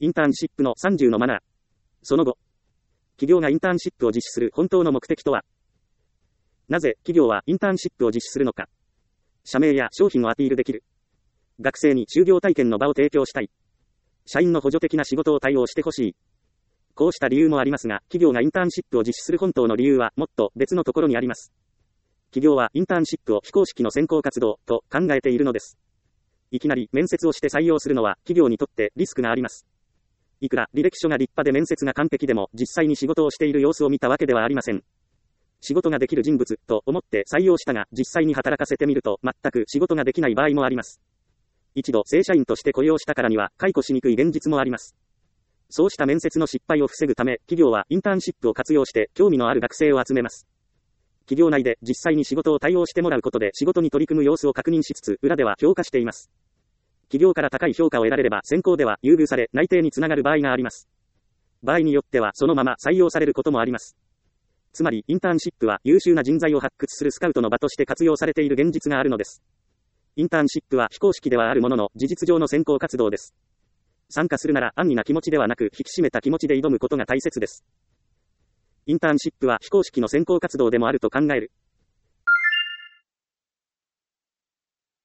インターンシップの30のマナー。その後、企業がインターンシップを実施する本当の目的とは。なぜ企業はインターンシップを実施するのか。社名や商品をアピールできる。学生に就業体験の場を提供したい。社員の補助的な仕事を対応してほしい。こうした理由もありますが、企業がインターンシップを実施する本当の理由はもっと別のところにあります。企業はインターンシップを非公式の選考活動と考えているのです。いきなり面接をして採用するのは企業にとってリスクがあります。いくら履歴書が立派で面接が完璧でも実際に仕事をしている様子を見たわけではありません。仕事ができる人物と思って採用したが実際に働かせてみると全く仕事ができない場合もあります。一度正社員として雇用したからには解雇しにくい現実もあります。そうした面接の失敗を防ぐため企業はインターンシップを活用して興味のある学生を集めます。企業内で実際に仕事を対応してもらうことで仕事に取り組む様子を確認しつつ裏では評価しています。企業から高い評価を得られれば選考では優遇され内定につながる場合があります。場合によってはそのまま採用されることもあります。つまりインターンシップは優秀な人材を発掘するスカウトの場として活用されている現実があるのです。インターンシップは非公式ではあるものの事実上の選考活動です。参加するなら安易な気持ちではなく引き締めた気持ちで挑むことが大切です。インターンシップは非公式の選考活動でもあると考える。